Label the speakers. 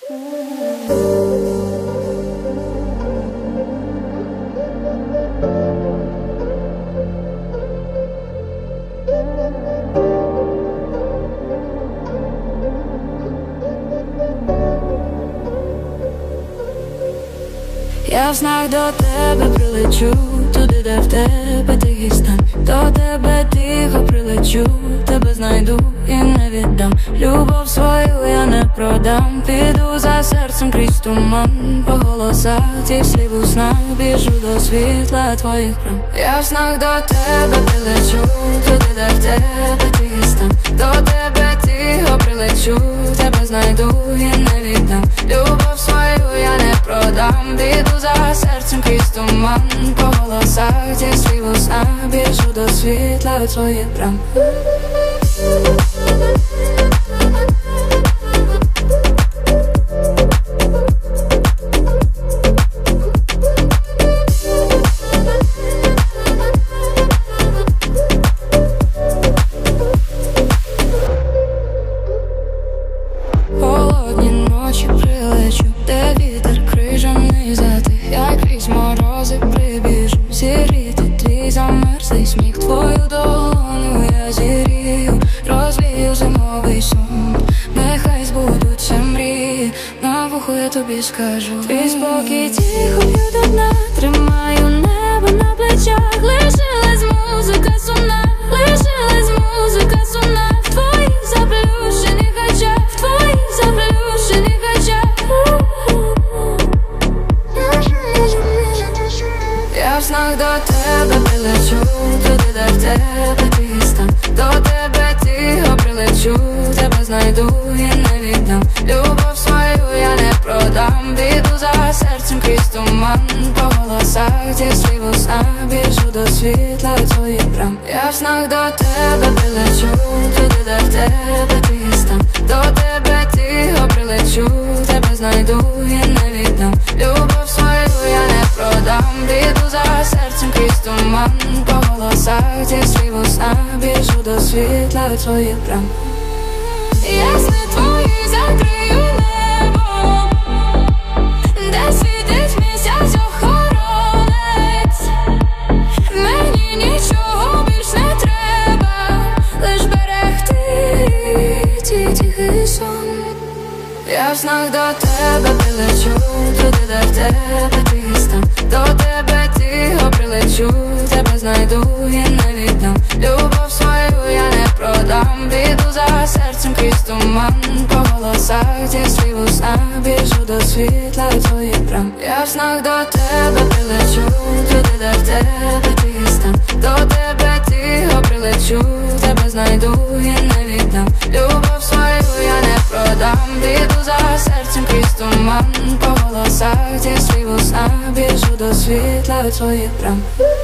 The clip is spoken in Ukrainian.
Speaker 1: Я в снах до тебе прилечу, туди, де в тебе тихий стан. До тебе тихо прилечу, тебе знайду і не віддам. Любов свою я не продам, піду за серцем крізь туман. По голосах цих слів у снах біжу до світла твоїх брам. Я в снах до тебе прилечу, туди, де в тебе тихий стан. До тебе тихо прилечу, тебе знайду і не віддам. Любов свою я не продам, піду за серцем крізь туман. По голосах цих слів у снах біжу до світла твоїх брам. Холодні ночі прилечу, де вітер крижаний затих. Я крізь морози прибіжу, зіріти твій замерзлий сміх. Твою долоню я зірію, розвію зимовий сон. Нехай збудуться мрії, на вухо я тобі скажу. Твій спокій тихо б'ю до дна, тримаю небо на плечах. Лишилась музика сумна, лишилась музика сумна. В твоїх заплющених очах, в твоїх заплющених очах. Я в снах до тебе прилечу, туди, де в тебе тихий стан. До тебе тихо прилечу, тебе знайду і не віддам. Любов свою я не продам, піду за серцем крізь туман. По голосах цих слів у снах біжу до світла твоїх брам. Я в снах до тебе прилечу, туди, де в тебе тихий стан. До тебе тихо прилечу, тебе знайду і не віддам. Любов свою я не продам, піду за серцем крізь туман. По голосах цих слів у снах біжу до світла твоїх брам. Я сни твої закрию небом, де світить місяць охоронець. Мені нічого більш не треба, лиш берегти твій тихий сон. Я в снах до тебе прилечу, туди, де в тебе тихий стан. До тебе тихо прилечу, тебе знайду і не віддам. Любов свою я не продам, піду за серцем крізь туман. По голосах цих слів у снах біжу до світла твоїх брам. Я в снах до тебе прилечу, туди, де в тебе тихий стан. До тебе тихо прилечу, тебе знайду і не віддам. Любов свою я не продам, піду за серцем крізь туман. По голосах цих слів у снах біжу до світла твоїх брам.